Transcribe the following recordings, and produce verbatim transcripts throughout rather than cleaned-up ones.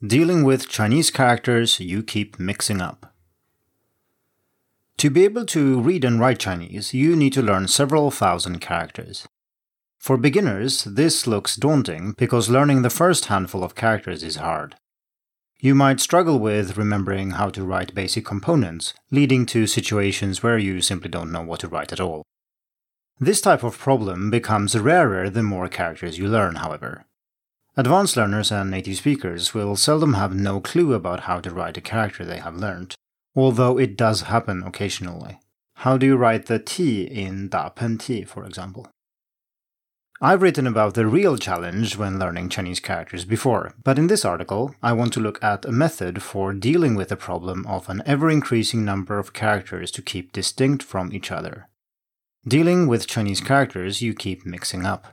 Dealing with Chinese characters you keep mixing up. To be able to read and write Chinese, you need to learn several thousand characters. For beginners, this looks daunting because learning the first handful of characters is hard. You might struggle with remembering how to write basic components, leading to situations where you simply don't know what to write at all. This type of problem becomes rarer the more characters you learn, however. Advanced learners and native speakers will seldom have no clue about how to write a character they have learned, although it does happen occasionally. How do you write the T in Da Pen Ti, for example? I've written about the real challenge when learning Chinese characters before, but in this article I want to look at a method for dealing with the problem of an ever-increasing number of characters to keep distinct from each other. Dealing with Chinese characters you keep mixing up.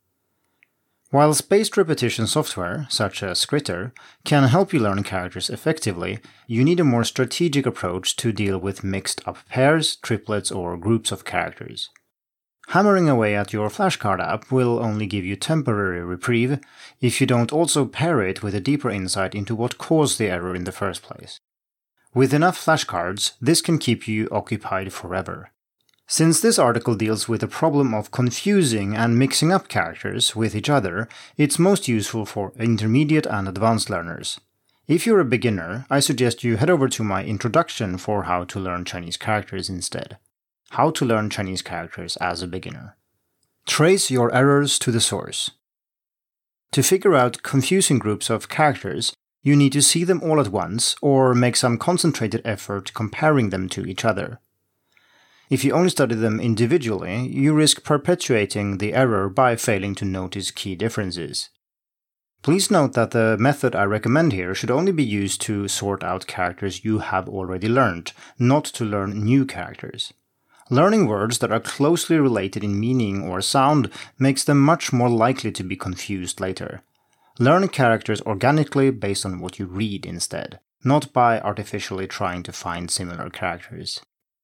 While spaced repetition software, such as Skritter, can help you learn characters effectively, you need a more strategic approach to deal with mixed-up pairs, triplets, or groups of characters. Hammering away at your flashcard app will only give you temporary reprieve if you don't also pair it with a deeper insight into what caused the error in the first place. With enough flashcards, this can keep you occupied forever. Since this article deals with the problem of confusing and mixing up characters with each other, it's most useful for intermediate and advanced learners. If you're a beginner, I suggest you head over to my introduction for how to learn Chinese characters instead. How to learn Chinese characters as a beginner. Trace your errors to the source. To figure out confusing groups of characters, you need to see them all at once or make some concentrated effort comparing them to each other. If you only study them individually, you risk perpetuating the error by failing to notice key differences. Please note that the method I recommend here should only be used to sort out characters you have already learned, not to learn new characters. Learning words that are closely related in meaning or sound makes them much more likely to be confused later. Learn characters organically based on what you read instead, not by artificially trying to find similar characters.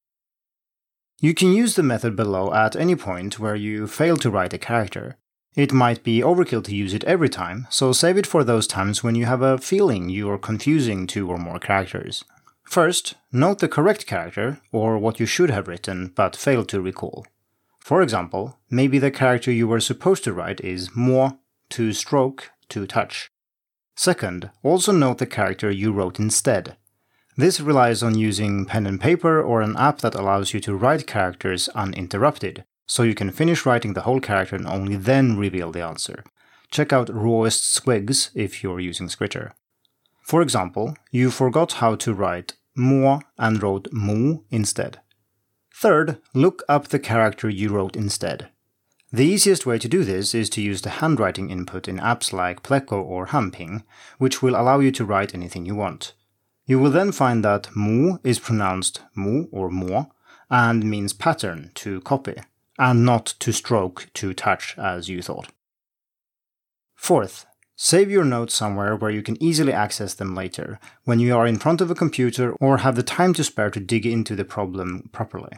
You can use the method below at any point where you fail to write a character. It might be overkill to use it every time, so save it for those times when you have a feeling you are confusing two or more characters. First, note the correct character, or what you should have written but failed to recall. For example, maybe the character you were supposed to write is mo, to stroke, to touch. Second, also note the character you wrote instead. This relies on using pen and paper or an app that allows you to write characters uninterrupted, so you can finish writing the whole character and only then reveal the answer. Check out Rawest Squigs if you're using Skritter. For example, you forgot how to write mo and wrote mu instead. Third, look up the character you wrote instead. The easiest way to do this is to use the handwriting input in apps like Pleco or Hanping, which will allow you to write anything you want. You will then find that mu is pronounced mu or mo and means pattern, to copy, and not to stroke, to touch as you thought. Fourth, save your notes somewhere where you can easily access them later, when you are in front of a computer or have the time to spare to dig into the problem properly.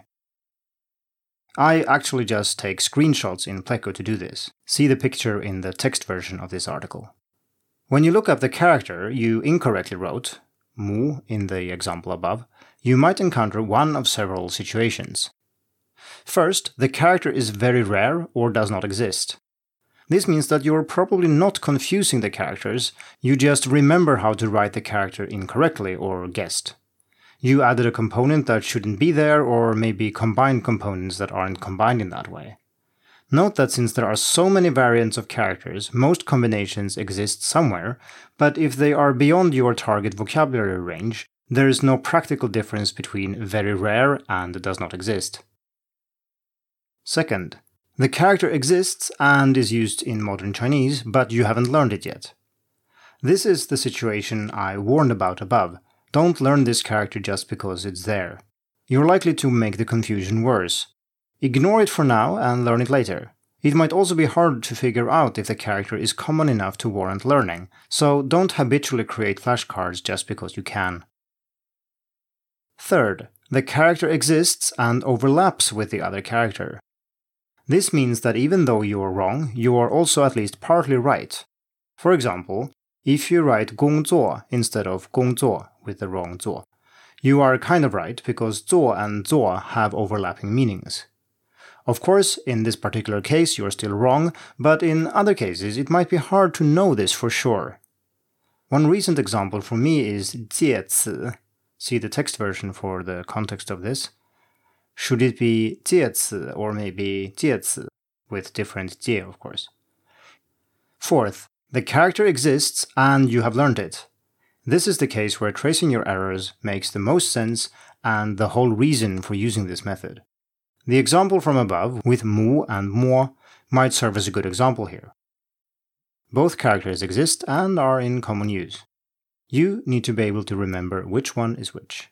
I actually just take screenshots in Pleco to do this. See the picture in the text version of this article. When you look up the character you incorrectly wrote, mu in the example above, you might encounter one of several situations. First, the character is very rare or does not exist. This means that you're probably not confusing the characters, you just remember how to write the character incorrectly or guessed. You added a component that shouldn't be there, or maybe combined components that aren't combined in that way. Note that since there are so many variants of characters, most combinations exist somewhere, but if they are beyond your target vocabulary range, there is no practical difference between very rare and does not exist. Second, the character exists and is used in modern Chinese, but you haven't learned it yet. This is the situation I warned about above. Don't learn this character just because it's there. You're likely to make the confusion worse. Ignore it for now and learn it later. It might also be hard to figure out if the character is common enough to warrant learning, so don't habitually create flashcards just because you can. Third, the character exists and overlaps with the other character. This means that even though you are wrong, you are also at least partly right. For example, If you write 工作 instead of 工作 with the wrong 作, you are kind of right because 做 and 作 have overlapping meanings. Of course, in this particular case, you're still wrong, but in other cases, it might be hard to know this for sure. One recent example for me is 介词. See the text version for the context of this. Should it be 介词 or maybe 介词, with different 介, of course. Fourth, the character exists and you have learned it. This is the case where tracing your errors makes the most sense and the whole reason for using this method. The example from above, with mu and mo, might serve as a good example here. Both characters exist and are in common use. You need to be able to remember which one is which.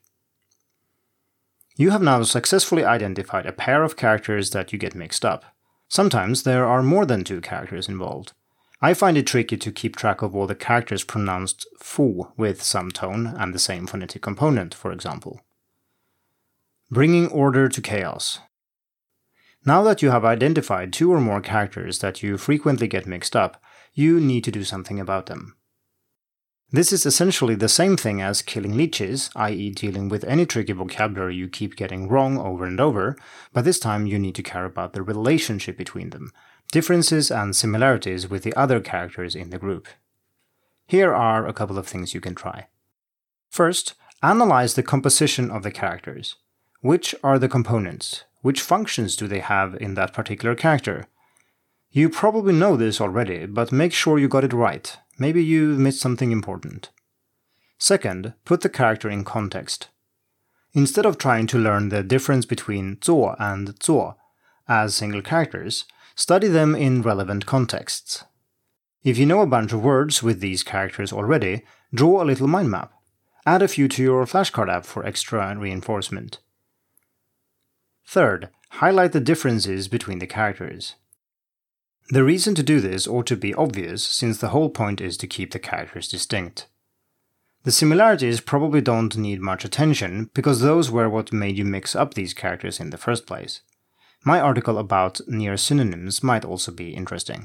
You have now successfully identified a pair of characters that you get mixed up. Sometimes there are more than two characters involved. I find it tricky to keep track of all the characters pronounced fu with some tone and the same phonetic component, for example. Bringing order to chaos. Now that you have identified two or more characters that you frequently get mixed up, you need to do something about them. This is essentially the same thing as killing leeches, that is dealing with any tricky vocabulary you keep getting wrong over and over, but this time you need to care about the relationship between them, differences and similarities with the other characters in the group. Here are a couple of things you can try. First, analyze the composition of the characters. Which are the components? Which functions do they have in that particular character? You probably know this already, but make sure you got it right. Maybe you've missed something important. Second, put the character in context. Instead of trying to learn the difference between 做 and 做 as single characters, study them in relevant contexts. If you know a bunch of words with these characters already, draw a little mind map. Add a few to your flashcard app for extra reinforcement. Third, highlight the differences between the characters. The reason to do this ought to be obvious, since the whole point is to keep the characters distinct. The similarities probably don't need much attention, because those were what made you mix up these characters in the first place. My article about near synonyms might also be interesting.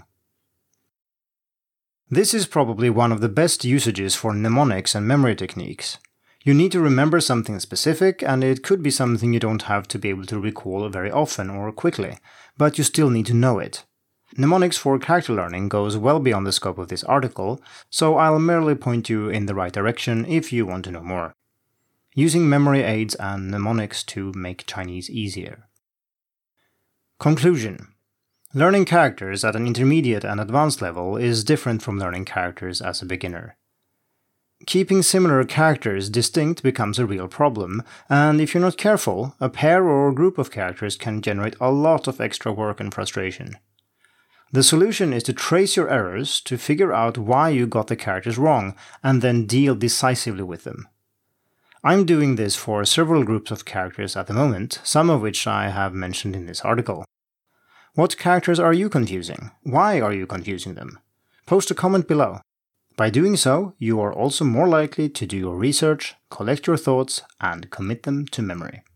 This is probably one of the best usages for mnemonics and memory techniques. You need to remember something specific, and it could be something you don't have to be able to recall very often or quickly, but you still need to know it. Mnemonics for character learning goes well beyond the scope of this article, so I'll merely point you in the right direction if you want to know more. Using memory aids and mnemonics to make Chinese easier. Conclusion. Learning characters at an intermediate and advanced level is different from learning characters as a beginner. Keeping similar characters distinct becomes a real problem, and if you're not careful, a pair or group of characters can generate a lot of extra work and frustration. The solution is to trace your errors to figure out why you got the characters wrong, and then deal decisively with them. I'm doing this for several groups of characters at the moment, some of which I have mentioned in this article. What characters are you confusing? Why are you confusing them? Post a comment below. By doing so, you are also more likely to do your research, collect your thoughts, and commit them to memory.